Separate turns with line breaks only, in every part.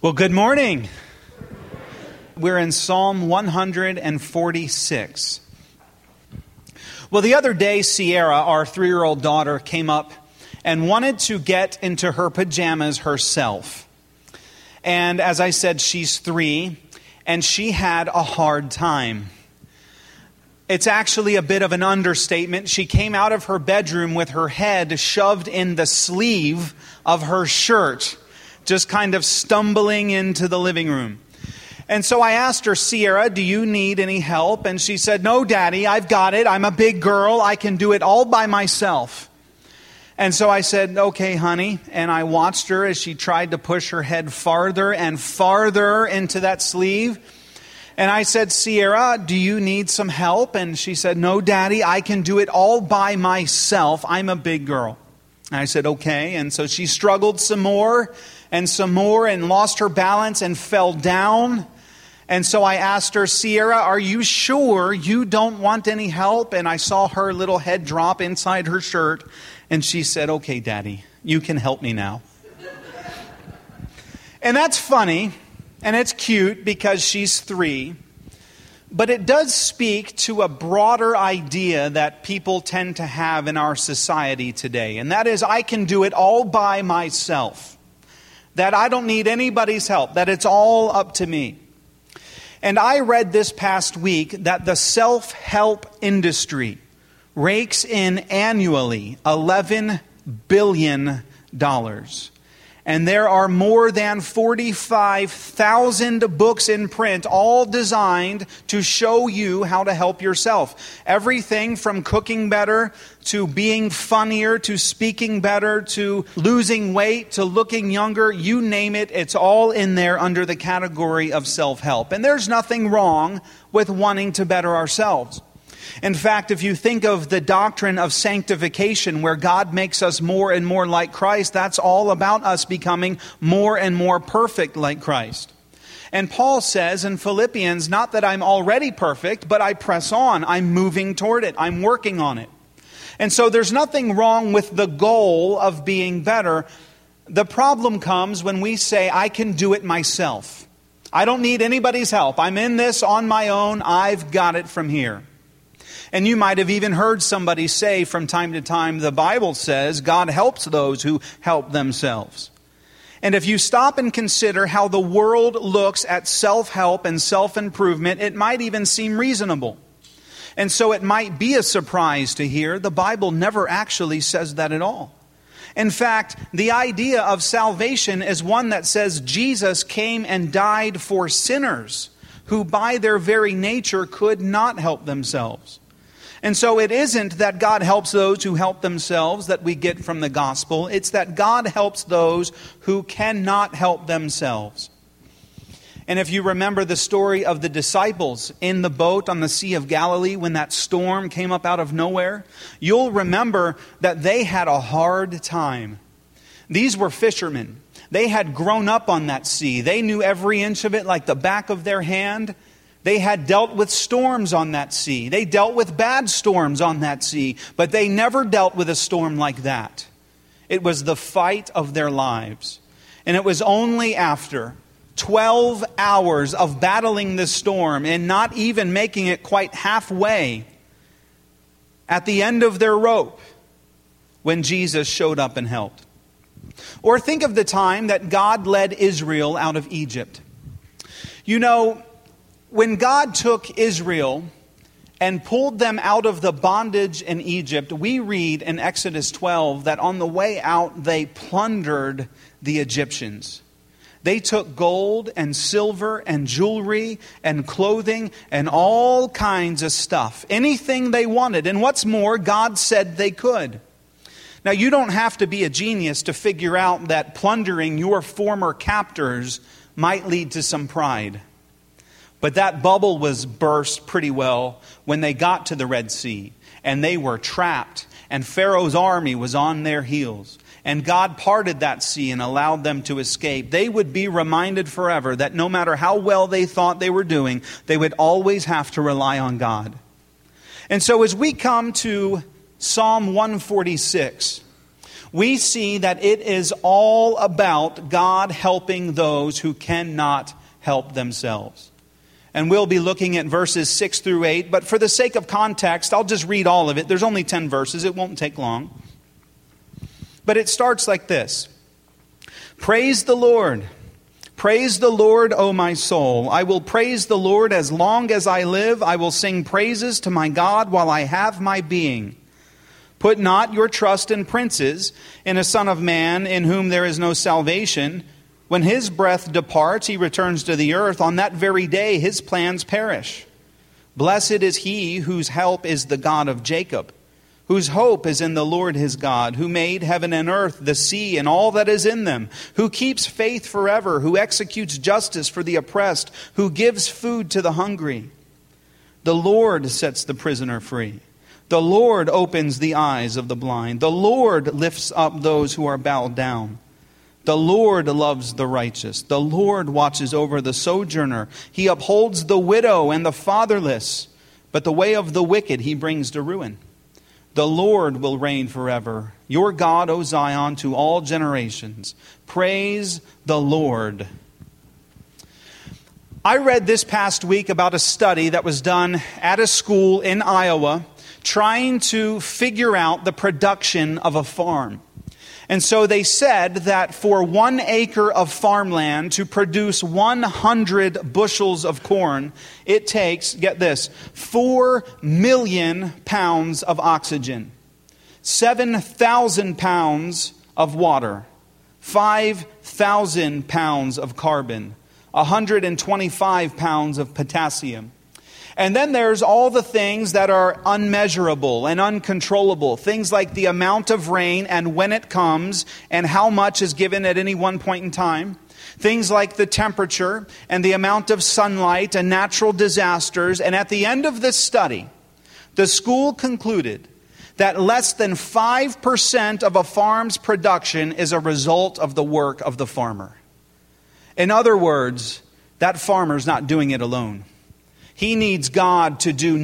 Well, good morning. We're in Psalm 146. Well, the other day, Sierra, our 3-year-old daughter, came up and wanted to get into her pajamas herself. And as I said, she's 3, and she had a hard time. It's actually a bit of an understatement. She came out of her bedroom with her head shoved in the sleeve of her shirt, just kind of stumbling into the living room. And so I asked her, Sierra, do you need any help? And she said, no, Daddy, I've got it. I'm a big girl. I can do it all by myself. And so I said, okay, honey. And I watched her as she tried to push her head farther and farther into that sleeve. And I said, Sierra, do you need some help? And she said, no, Daddy, I can do it all by myself. I'm a big girl. And I said, okay. And so she struggled some more and lost her balance and fell down. And so I asked her, Sierra, are you sure you don't want any help? And I saw her little head drop inside her shirt. And she said, okay, Daddy, you can help me now. And that's funny. And it's cute because she's 3. But it does speak to a broader idea that people tend to have in our society today. And that is, I can do it all by myself. That I don't need anybody's help. That it's all up to me. And I read this past week that the self-help industry rakes in annually $11 billion. And there are more than 45,000 books in print, all designed to show you how to help yourself. Everything from cooking better, to being funnier, to speaking better, to losing weight, to looking younger, you name it, it's all in there under the category of self-help. And there's nothing wrong with wanting to better ourselves. In fact, if you think of the doctrine of sanctification, where God makes us more and more like Christ, that's all about us becoming more and more perfect like Christ. And Paul says in Philippians, not that I'm already perfect, but I press on. I'm moving toward it. I'm working on it. And so there's nothing wrong with the goal of being better. The problem comes when we say, I can do it myself. I don't need anybody's help. I'm in this on my own. I've got it from here. And you might have even heard somebody say from time to time, the Bible says God helps those who help themselves. And if you stop and consider how the world looks at self-help and self-improvement, it might even seem reasonable. And so it might be a surprise to hear the Bible never actually says that at all. In fact, the idea of salvation is one that says Jesus came and died for sinners who by their very nature could not help themselves. And so it isn't that God helps those who help themselves that we get from the gospel. It's that God helps those who cannot help themselves. And if you remember the story of the disciples in the boat on the Sea of Galilee when that storm came up out of nowhere, you'll remember that they had a hard time. These were fishermen. They had grown up on that sea. They knew every inch of it like the back of their hand. They had dealt with storms on that sea. They dealt with bad storms on that sea. But they never dealt with a storm like that. It was the fight of their lives. And it was only after 12 hours of battling this storm and not even making it quite halfway at the end of their rope when Jesus showed up and helped. Or think of the time that God led Israel out of Egypt. You know, when God took Israel and pulled them out of the bondage in Egypt, we read in Exodus 12 that on the way out they plundered the Egyptians. They took gold and silver and jewelry and clothing and all kinds of stuff. Anything they wanted. And what's more, God said they could. Now, you don't have to be a genius to figure out that plundering your former captors might lead to some pride. But that bubble was burst pretty well when they got to the Red Sea and they were trapped and Pharaoh's army was on their heels. And God parted that sea and allowed them to escape. They would be reminded forever that no matter how well they thought they were doing, they would always have to rely on God. And so as we come to Psalm 146, we see that it is all about God helping those who cannot help themselves. And we'll be looking at verses 6 through 8, but for the sake of context, I'll just read all of it. There's only 10 verses. It won't take long. But it starts like this. Praise the Lord. Praise the Lord, O my soul. I will praise the Lord as long as I live. I will sing praises to my God while I have my being. Put not your trust in princes, in a son of man in whom there is no salvation. When his breath departs, he returns to the earth. On that very day, his plans perish. Blessed is he whose help is the God of Jacob, whose hope is in the Lord his God, who made heaven and earth, the sea, and all that is in them, who keeps faith forever, who executes justice for the oppressed, who gives food to the hungry. The Lord sets the prisoner free. The Lord opens the eyes of the blind. The Lord lifts up those who are bowed down. The Lord loves the righteous. The Lord watches over the sojourner. He upholds the widow and the fatherless. But the way of the wicked he brings to ruin. The Lord will reign forever. Your God, O Zion, to all generations. Praise the Lord. I read this past week about a study that was done at a school in Iowa trying to figure out the production of a farm. And so they said that for 1 acre of farmland to produce 100 bushels of corn, it takes, get this, 4 million pounds of oxygen, 7,000 pounds of water, 5,000 pounds of carbon, 125 pounds of potassium. And then there's all the things that are unmeasurable and uncontrollable. Things like the amount of rain and when it comes and how much is given at any one point in time. Things like the temperature and the amount of sunlight and natural disasters. And at the end of this study, the school concluded that less than 5% of a farm's production is a result of the work of the farmer. In other words, that farmer's not doing it alone. He needs God to do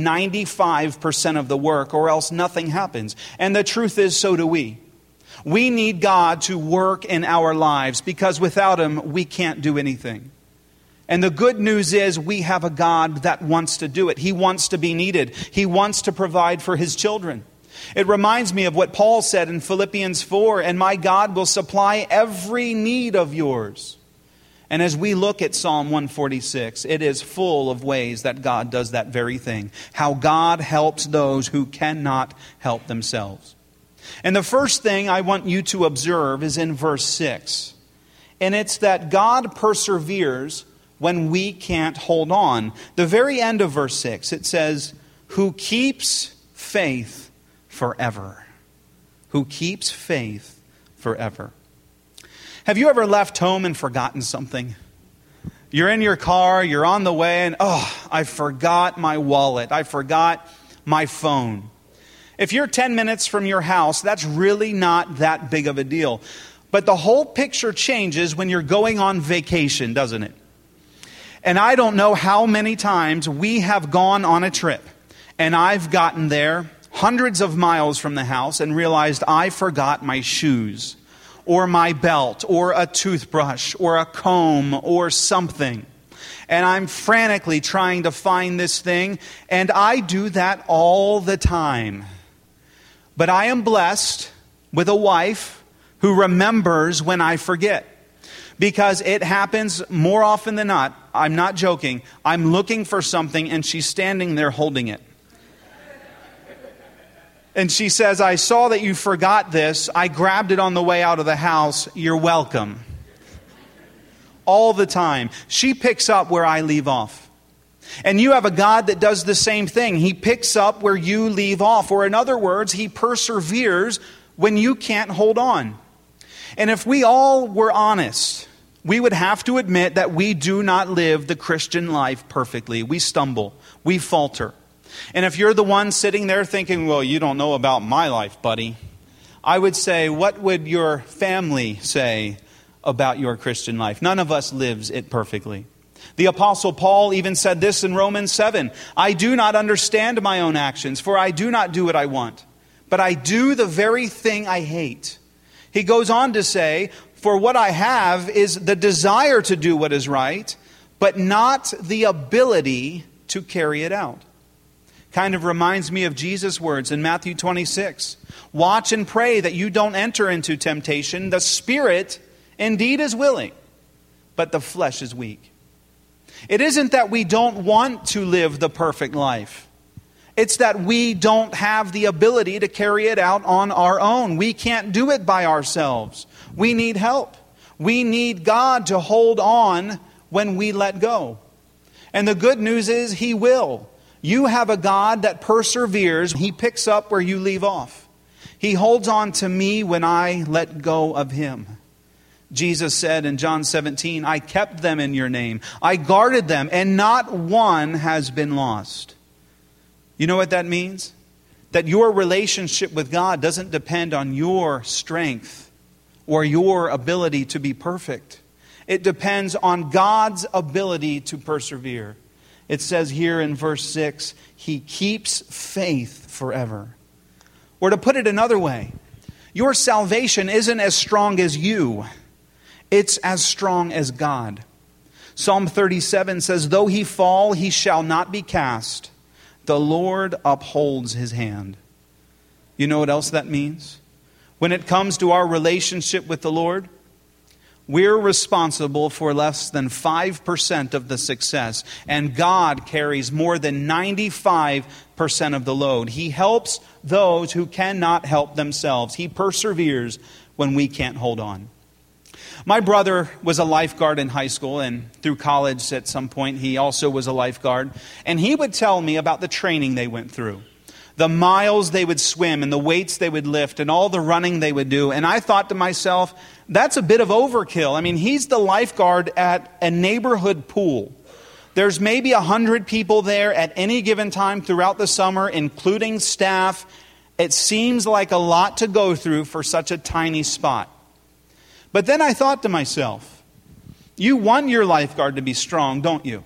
95% of the work, or else nothing happens. And the truth is, so do we. We need God to work in our lives, because without Him, we can't do anything. And the good news is, we have a God that wants to do it. He wants to be needed. He wants to provide for His children. It reminds me of what Paul said in Philippians 4, and my God will supply every need of yours. And as we look at Psalm 146, it is full of ways that God does that very thing. How God helps those who cannot help themselves. And the first thing I want you to observe is in verse 6. And it's that God perseveres when we can't hold on. The very end of verse 6, it says, who keeps faith forever. Who keeps faith forever. Have you ever left home and forgotten something? You're in your car, you're on the way, and I forgot my wallet. I forgot my phone. If you're 10 minutes from your house, that's really not that big of a deal. But the whole picture changes when you're going on vacation, doesn't it? And I don't know how many times we have gone on a trip, and I've gotten there hundreds of miles from the house and realized I forgot my shoes, or my belt, or a toothbrush, or a comb, or something. And I'm frantically trying to find this thing, and I do that all the time. But I am blessed with a wife who remembers when I forget. Because it happens more often than not. I'm not joking. I'm looking for something, and she's standing there holding it. And she says, I saw that you forgot this. I grabbed it on the way out of the house. You're welcome. All the time. She picks up where I leave off. And you have a God that does the same thing. He picks up where you leave off. Or in other words, He perseveres when you can't hold on. And if we all were honest, we would have to admit that we do not live the Christian life perfectly. We stumble. We falter. And if you're the one sitting there thinking, well, you don't know about my life, buddy, I would say, what would your family say about your Christian life? None of us lives it perfectly. The Apostle Paul even said this in Romans 7. I do not understand my own actions, for I do not do what I want, but I do the very thing I hate. He goes on to say, for what I have is the desire to do what is right, but not the ability to carry it out. Kind of reminds me of Jesus' words in Matthew 26. Watch and pray that you don't enter into temptation. The spirit indeed is willing, but the flesh is weak. It isn't that we don't want to live the perfect life. It's that we don't have the ability to carry it out on our own. We can't do it by ourselves. We need help. We need God to hold on when we let go. And the good news is He will. You have a God that perseveres. He picks up where you leave off. He holds on to me when I let go of Him. Jesus said in John 17, I kept them in your name. I guarded them, and not one has been lost. You know what that means? That your relationship with God doesn't depend on your strength or your ability to be perfect. It depends on God's ability to persevere. It says here in verse 6, He keeps faith forever. Or to put it another way, your salvation isn't as strong as you. It's as strong as God. Psalm 37 says, though he fall, he shall not be cast. The Lord upholds his hand. You know what else that means? When it comes to our relationship with the Lord, we're responsible for less than 5% of the success, and God carries more than 95% of the load. He helps those who cannot help themselves. He perseveres when we can't hold on. My brother was a lifeguard in high school, and through college at some point he also was a lifeguard. And he would tell me about the training they went through, the miles they would swim and the weights they would lift and all the running they would do. And I thought to myself, that's a bit of overkill. I mean, he's the lifeguard at a neighborhood pool. There's maybe 100 people there at any given time throughout the summer, including staff. It seems like a lot to go through for such a tiny spot. But then I thought to myself, you want your lifeguard to be strong, don't you?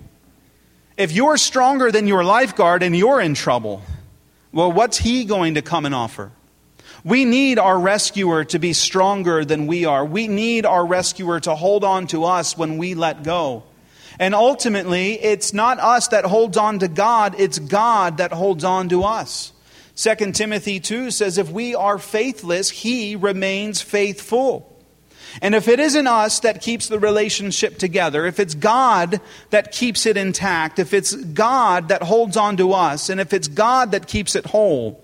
If you're stronger than your lifeguard and you're in trouble, well, what's he going to come and offer? We need our rescuer to be stronger than we are. We need our rescuer to hold on to us when we let go. And ultimately, it's not us that holds on to God, it's God that holds on to us. 2 Timothy 2 says, if we are faithless, He remains faithful. And if it isn't us that keeps the relationship together, if it's God that keeps it intact, if it's God that holds on to us, and if it's God that keeps it whole,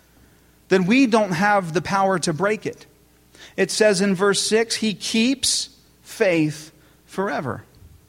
then we don't have the power to break it. It says in verse 6, He keeps faith forever.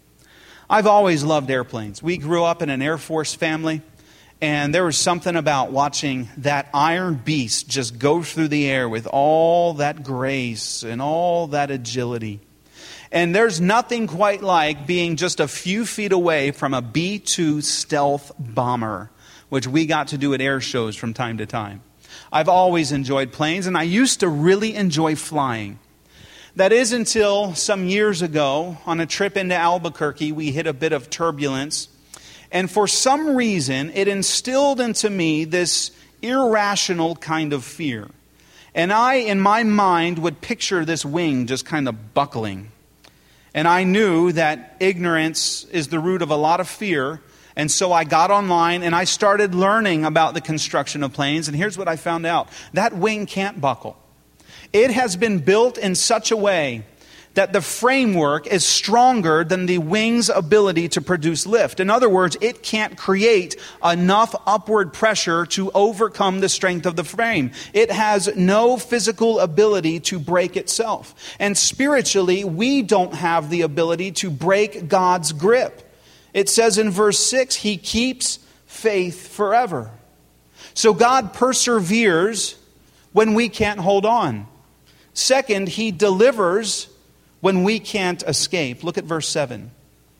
I've always loved airplanes. We grew up in an Air Force family. And there was something about watching that iron beast just go through the air with all that grace and all that agility. And there's nothing quite like being just a few feet away from a B-2 stealth bomber, which we got to do at air shows from time to time. I've always enjoyed planes, and I used to really enjoy flying. That is until some years ago, on a trip into Albuquerque, we hit a bit of turbulence. And for some reason, it instilled into me this irrational kind of fear. And I, in my mind, would picture this wing just kind of buckling. And I knew that ignorance is the root of a lot of fear. And so I got online and I started learning about the construction of planes. And here's what I found out. That wing can't buckle. It has been built in such a way that the framework is stronger than the wing's ability to produce lift. In other words, it can't create enough upward pressure to overcome the strength of the frame. It has no physical ability to break itself. And spiritually, we don't have the ability to break God's grip. It says in verse 6, He keeps faith forever. So God perseveres when we can't hold on. Second, He delivers when we can't escape. Look at verse 7.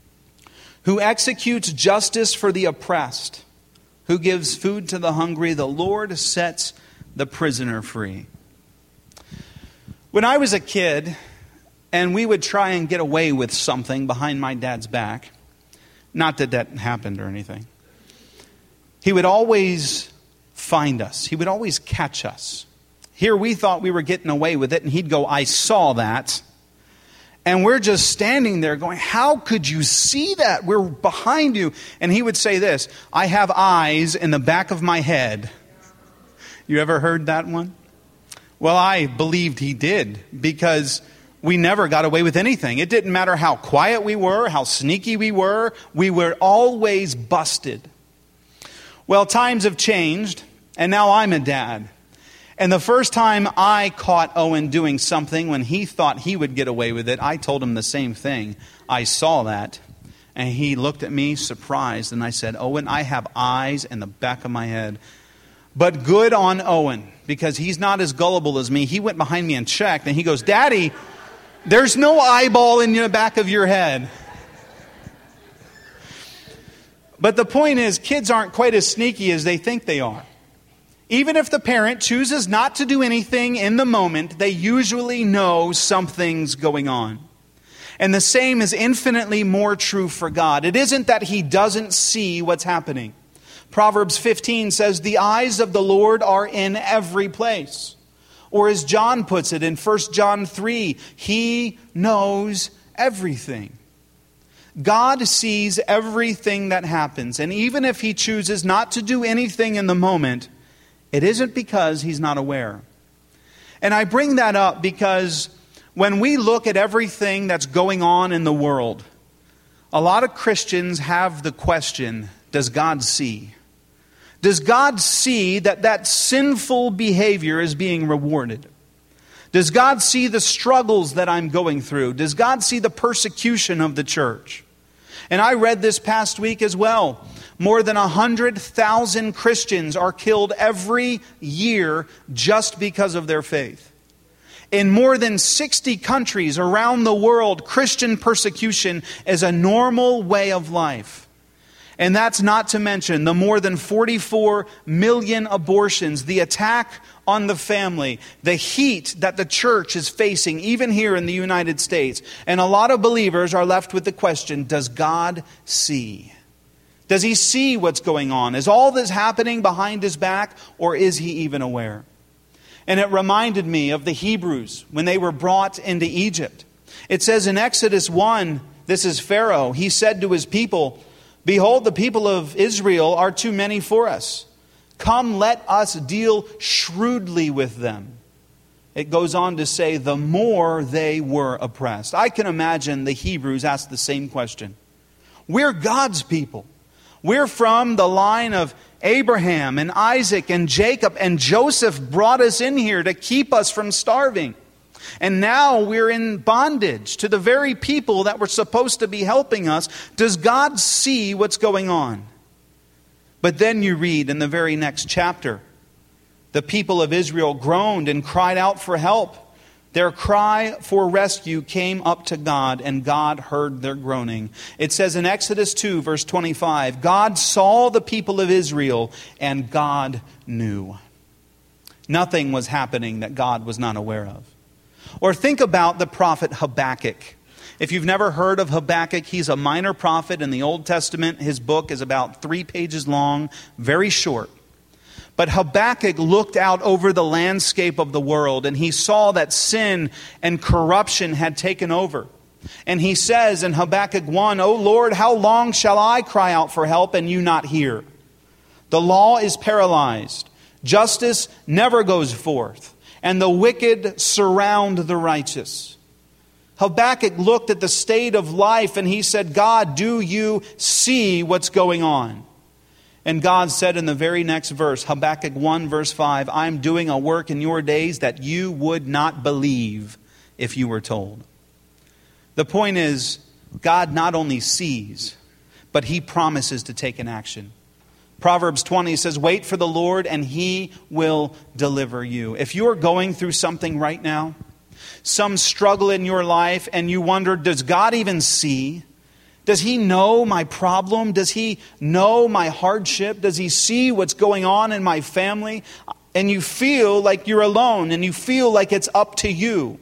Who executes justice for the oppressed, who gives food to the hungry, the Lord sets the prisoner free. When I was a kid, and we would try and get away with something behind my dad's back, not that that happened or anything, he would always find us. He would always catch us. Here we thought we were getting away with it, and he'd go, I saw that. And we're just standing there going, how could you see that? We're behind you. And he would say this, I have eyes in the back of my head. You ever heard that one? Well, I believed he did, because we never got away with anything. It didn't matter how quiet we were, how sneaky we were always busted. Well, times have changed, and now I'm a dad. And the first time I caught Owen doing something when he thought he would get away with it, I told him the same thing. I saw that, and he looked at me surprised, and I said, Owen, I have eyes in the back of my head. But good on Owen, because he's not as gullible as me. He went behind me and checked, and he goes, Daddy, there's no eyeball in the back of your head. But the point is, kids aren't quite as sneaky as they think they are. Even if the parent chooses not to do anything in the moment, they usually know something's going on. And the same is infinitely more true for God. It isn't that he doesn't see what's happening. Proverbs 15 says, the eyes of the Lord are in every place. Or as John puts it in 1 John 3, he knows everything. God sees everything that happens. And even if he chooses not to do anything in the moment, it isn't because he's not aware. And I bring that up because when we look at everything that's going on in the world, a lot of Christians have the question, does God see? Does God see that sinful behavior is being rewarded? Does God see the struggles that I'm going through? Does God see the persecution of the church? And I read this past week as well. More than 100,000 Christians are killed every year just because of their faith. In more than 60 countries around the world, Christian persecution is a normal way of life. And that's not to mention the more than 44 million abortions, the attack on the family, the heat that the church is facing, even here in the United States. And a lot of believers are left with the question, does God see? Does he see what's going on? Is all this happening behind his back, or is he even aware? And it reminded me of the Hebrews when they were brought into Egypt. It says in Exodus 1, this is Pharaoh, he said to his people, behold, the people of Israel are too many for us. Come, let us deal shrewdly with them. It goes on to say, the more they were oppressed. I can imagine the Hebrews asked the same question. We're God's people. We're from the line of Abraham and Isaac and Jacob, and Joseph brought us in here to keep us from starving. And now we're in bondage to the very people that were supposed to be helping us. Does God see what's going on? But then you read in the very next chapter, the people of Israel groaned and cried out for help. Their cry for rescue came up to God, and God heard their groaning. It says in Exodus 2, verse 25, God saw the people of Israel, and God knew. Nothing was happening that God was not aware of. Or think about the prophet Habakkuk. If you've never heard of Habakkuk, he's a minor prophet in the Old Testament. His book is about 3 pages long, very short. But Habakkuk looked out over the landscape of the world, and he saw that sin and corruption had taken over. And he says in Habakkuk 1, O Lord, how long shall I cry out for help and you not hear? The law is paralyzed. Justice never goes forth, and the wicked surround the righteous. Habakkuk looked at the state of life and he said, God, do you see what's going on? And God said in the very next verse, Habakkuk 1 verse 5, I'm doing a work in your days that you would not believe if you were told. The point is, God not only sees, but he promises to take an action. Proverbs 20 says, wait for the Lord and he will deliver you. If you're going through something right now, some struggle in your life, and you wonder, does God even see? Does he know my problem? Does he know my hardship? Does he see what's going on in my family? And you feel like you're alone, and you feel like it's up to you.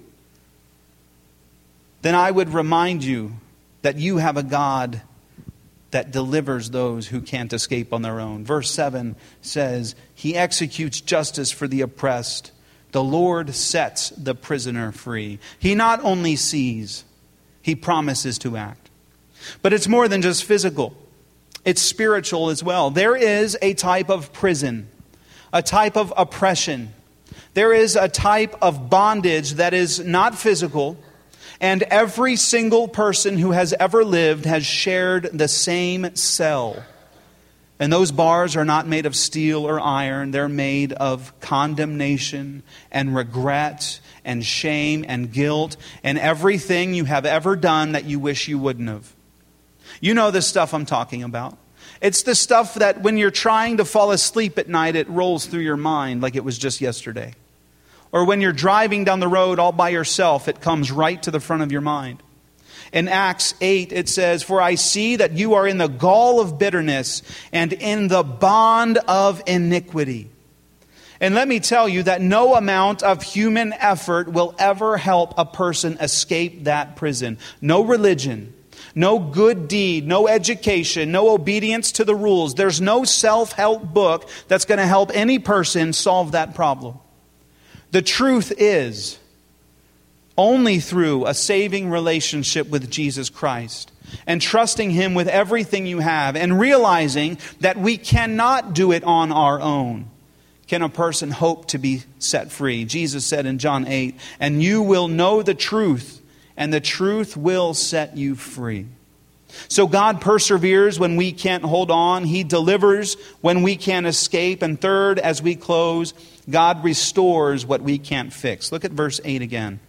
Then I would remind you that you have a God that delivers those who can't escape on their own. Verse 7 says, he executes justice for the oppressed, The Lord sets the prisoner free. He not only sees, He promises to act. But it's more than just physical. It's spiritual as well. There is a type of prison, a type of oppression. There is a type of bondage that is not physical, and every single person who has ever lived has shared the same cell. And those bars are not made of steel or iron. They're made of condemnation and regret and shame and guilt and everything you have ever done that you wish you wouldn't have. You know the stuff I'm talking about. It's the stuff that when you're trying to fall asleep at night, it rolls through your mind like it was just yesterday. Or when you're driving down the road all by yourself, it comes right to the front of your mind. In Acts 8, it says, "For I see that you are in the gall of bitterness and in the bond of iniquity." And let me tell you that no amount of human effort will ever help a person escape that prison. No religion, no good deed, no education, no obedience to the rules. There's no self-help book that's going to help any person solve that problem. The truth is, only through a saving relationship with Jesus Christ and trusting Him with everything you have and realizing that we cannot do it on our own can a person hope to be set free. Jesus said in John 8, "And you will know the truth, and the truth will set you free." So God perseveres when we can't hold on. He delivers when we can't escape. And third, as we close, God restores what we can't fix. Look at verse 8 again.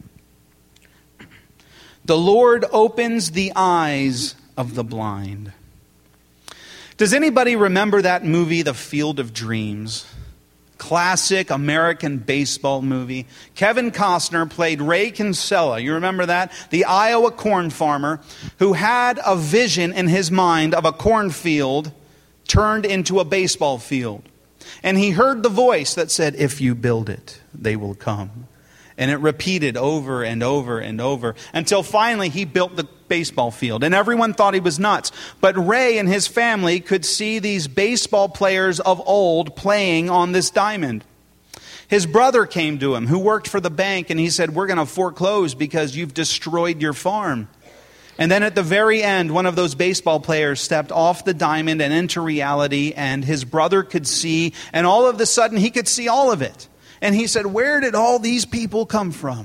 The Lord opens the eyes of the blind. Does anybody remember that movie, The Field of Dreams? Classic American baseball movie. Kevin Costner played Ray Kinsella. You remember that? The Iowa corn farmer who had a vision in his mind of a cornfield turned into a baseball field. And he heard the voice that said, "If you build it, they will come." And it repeated over and over and over until finally he built the baseball field. And everyone thought he was nuts. But Ray and his family could see these baseball players of old playing on this diamond. His brother came to him who worked for the bank and he said, "We're going to foreclose because you've destroyed your farm." And then at the very end, one of those baseball players stepped off the diamond and into reality, and his brother could see, and all of a sudden he could see all of it. And he said, "Where did all these people come from?"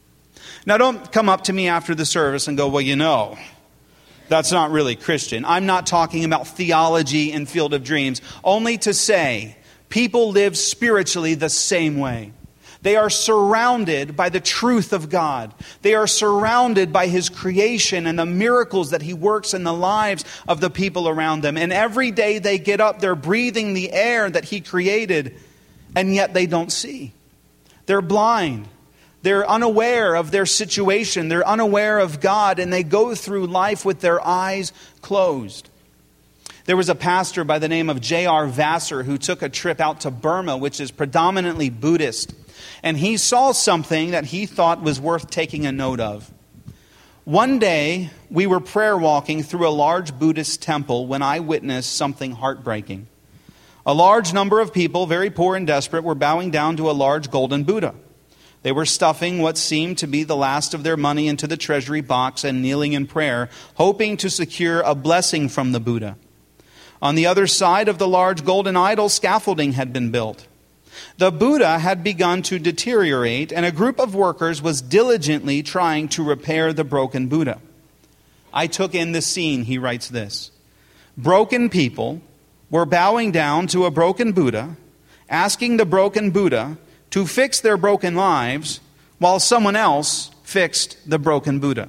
Now don't come up to me after the service and go, "Well, you know, that's not really Christian." I'm not talking about theology and Field of Dreams. Only to say, people live spiritually the same way. They are surrounded by the truth of God. They are surrounded by His creation and the miracles that He works in the lives of the people around them. And every day they get up, they're breathing the air that He created. And yet they don't see. They're blind. They're unaware of their situation. They're unaware of God. And they go through life with their eyes closed. There was a pastor by the name of J.R. Vassar who took a trip out to Burma, which is predominantly Buddhist. And he saw something that he thought was worth taking a note of. One day, we were prayer walking through a large Buddhist temple when I witnessed something heartbreaking. A large number of people, very poor and desperate, were bowing down to a large golden Buddha. They were stuffing what seemed to be the last of their money into the treasury box and kneeling in prayer, hoping to secure a blessing from the Buddha. On the other side of the large golden idol, scaffolding had been built. The Buddha had begun to deteriorate, and a group of workers was diligently trying to repair the broken Buddha. I took in the scene, he writes this. Broken people were bowing down to a broken Buddha, asking the broken Buddha to fix their broken lives while someone else fixed the broken Buddha.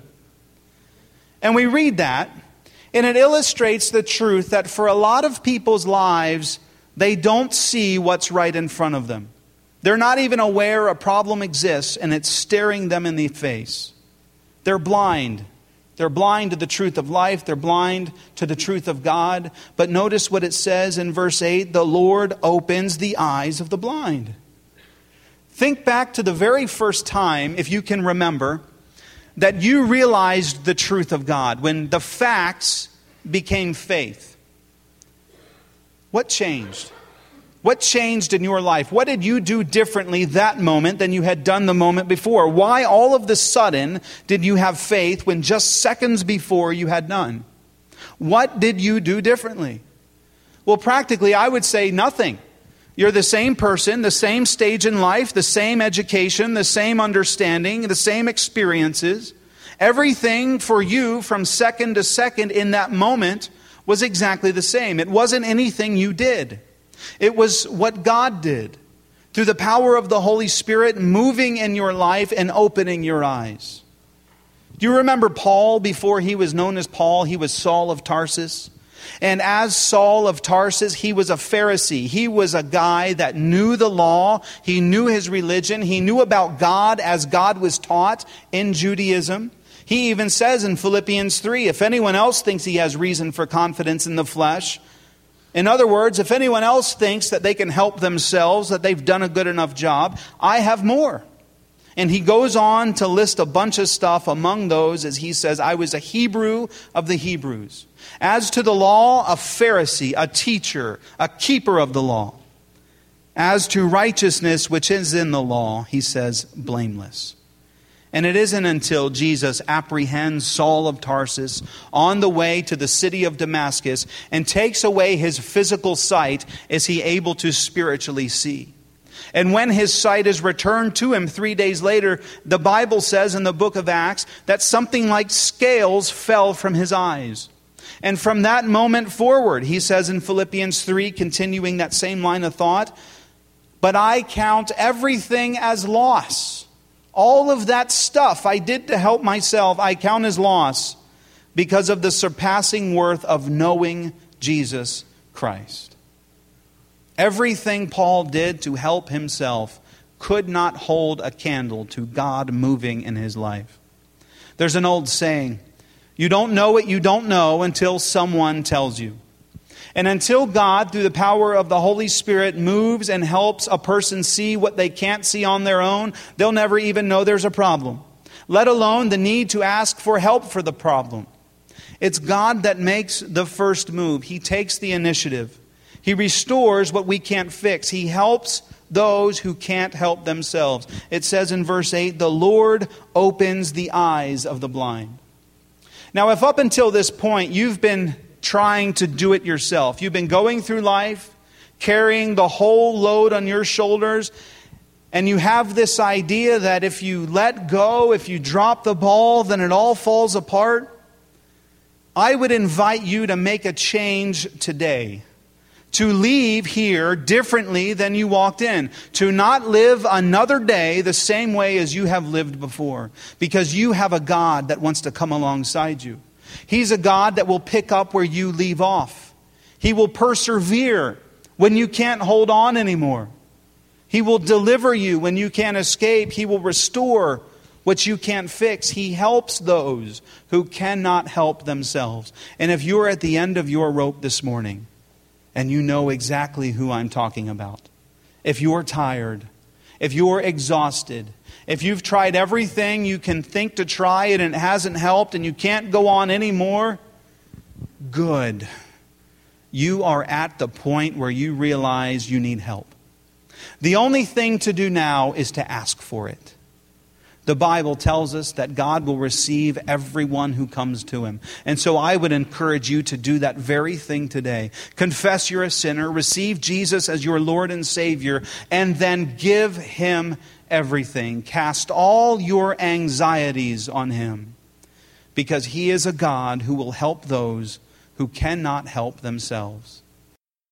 And we read that, and it illustrates the truth that for a lot of people's lives, they don't see what's right in front of them. They're not even aware a problem exists and it's staring them in the face. They're blind. They're blind to the truth of life. They're blind to the truth of God. But notice what it says in verse 8, the Lord opens the eyes of the blind. Think back to the very first time, if you can remember, that you realized the truth of God, when the facts became faith. What changed? What changed in your life? What did you do differently that moment than you had done the moment before? Why all of the sudden did you have faith when just seconds before you had none? What did you do differently? Well, practically, I would say nothing. You're the same person, the same stage in life, the same education, the same understanding, the same experiences. Everything for you from second to second in that moment was exactly the same. It wasn't anything you did. It was what God did through the power of the Holy Spirit moving in your life and opening your eyes. Do you remember Paul? Before he was known as Paul, he was Saul of Tarsus. And as Saul of Tarsus, he was a Pharisee. He was a guy that knew the law. He knew his religion. He knew about God as God was taught in Judaism. He even says in Philippians 3, if anyone else thinks he has reason for confidence in the flesh, in other words, if anyone else thinks that they can help themselves, that they've done a good enough job, I have more. And he goes on to list a bunch of stuff among those, as he says, I was a Hebrew of the Hebrews. As to the law, a Pharisee, a teacher, a keeper of the law. As to righteousness which is in the law, he says, blameless. And it isn't until Jesus apprehends Saul of Tarsus on the way to the city of Damascus and takes away his physical sight is he able to spiritually see. And when his sight is returned to him 3 days later, the Bible says in the book of Acts that something like scales fell from his eyes. And from that moment forward, he says in Philippians 3, continuing that same line of thought, but I count everything as loss. All of that stuff I did to help myself, I count as loss because of the surpassing worth of knowing Jesus Christ. Everything Paul did to help himself could not hold a candle to God moving in his life. There's an old saying, you don't know what you don't know until someone tells you. And until God, through the power of the Holy Spirit, moves and helps a person see what they can't see on their own, they'll never even know there's a problem, let alone the need to ask for help for the problem. It's God that makes the first move. He takes the initiative. He restores what we can't fix. He helps those who can't help themselves. It says in verse 8, the Lord opens the eyes of the blind. Now, if up until this point you've been trying to do it yourself, you've been going through life, carrying the whole load on your shoulders, and you have this idea that if you let go, if you drop the ball, then it all falls apart, I would invite you to make a change today. To leave here differently than you walked in. To not live another day the same way as you have lived before. Because you have a God that wants to come alongside you. He's a God that will pick up where you leave off. He will persevere when you can't hold on anymore. He will deliver you when you can't escape. He will restore what you can't fix. He helps those who cannot help themselves. And if you're at the end of your rope this morning, and you know exactly who I'm talking about, if you're tired, if you're exhausted, if you've tried everything you can think to try it and it hasn't helped and you can't go on anymore, good. You are at the point where you realize you need help. The only thing to do now is to ask for it. The Bible tells us that God will receive everyone who comes to Him. And so I would encourage you to do that very thing today. Confess you're a sinner, receive Jesus as your Lord and Savior, and then give Him everything. Cast all your anxieties on Him, because He is a God who will help those who cannot help themselves.